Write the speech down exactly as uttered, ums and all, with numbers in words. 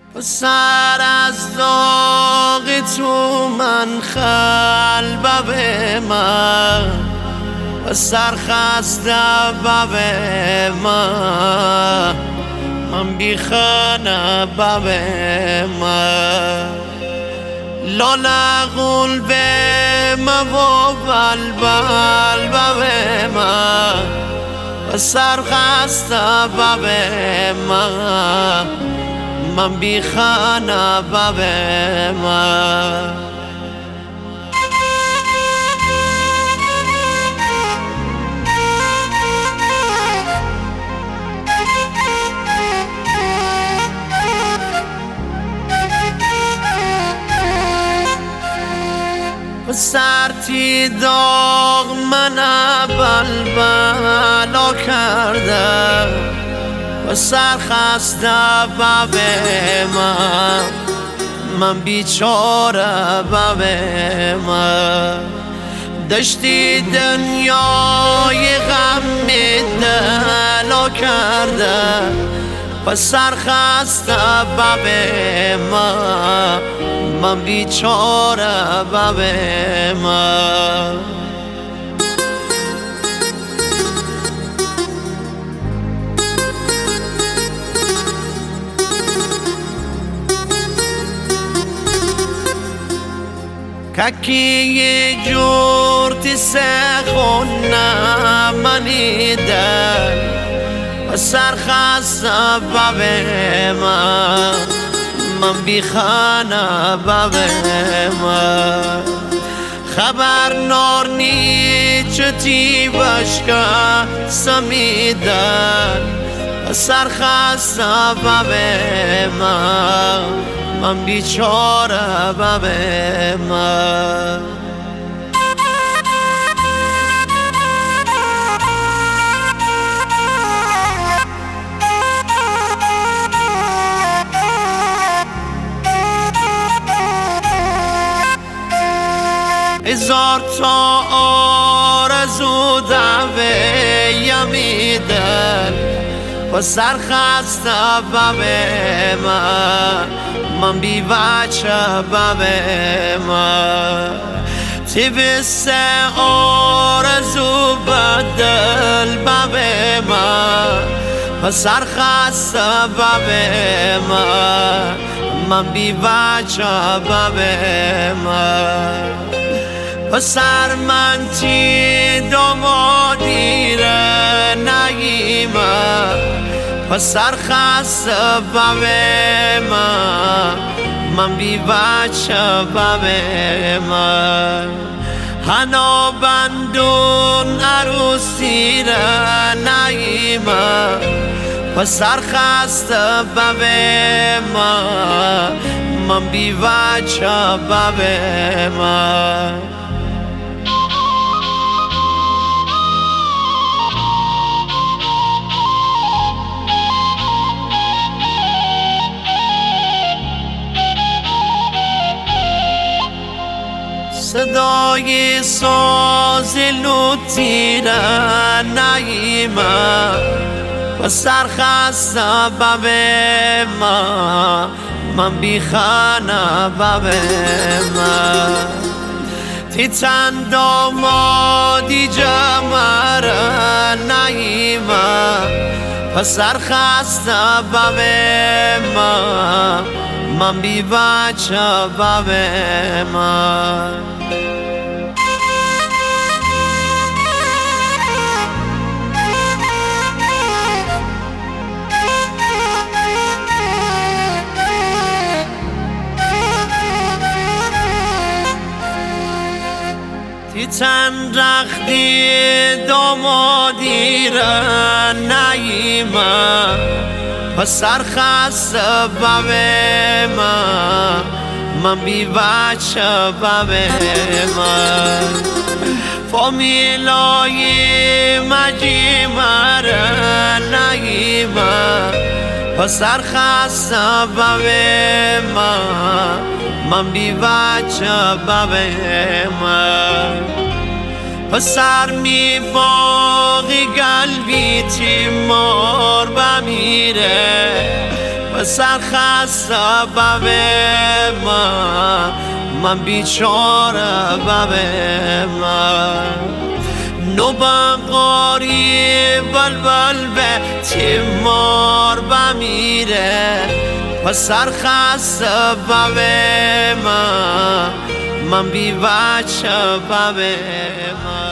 سر از داغ تو من خلبب من و سرخسته بب من من بیخانه بب من لاله قلب من و بلبل بب من و سرخسته بب من من بیخانه بب من سرتی داغ من بلبلا کرده و سرخسته بب من من بیچاره بب من دشتی دنیای غم دلا کرده و سرخسته بب من من بیچاره بب من ککی جور تسخونه منی دل و سرخسته بب من من بیخانه بب من خبر نار نیچتی بشکه سمیدن و سرخسته بب من من بیچاره بب من هزار تا آرزو دعوه میدن و سرخسته بب من من بی بچه بب من تیبست آرزو بدل بب من و سرخسته بب من من بی بچه بب من و سر من تی دامادی را نگیمه و سرخسته بب من من بی بچه بب من هنا بندون عروسی را نگیمه و سرخسته بب من من بی بچه بب من صدای ساز لوتی را نگیمه و سرخسته بب من من بیخانه بب من تی چند دامادی جمع را نگیمه و سرخسته بب من من بی بچه بب من تی چند رختی دامادی را نگیمه و سرخسته بب من من بی بچه بب من فامیلای مجیمه را نگیمه و سرخسته بب من من بی بچه بب من پسر می باقی قلبی تیمار بمیره پسر خسته باب من، من بیچاره باب من. نوبقاری بلبل به تیمار بمیره، پسر خسته باب من، من بی بچه باب من.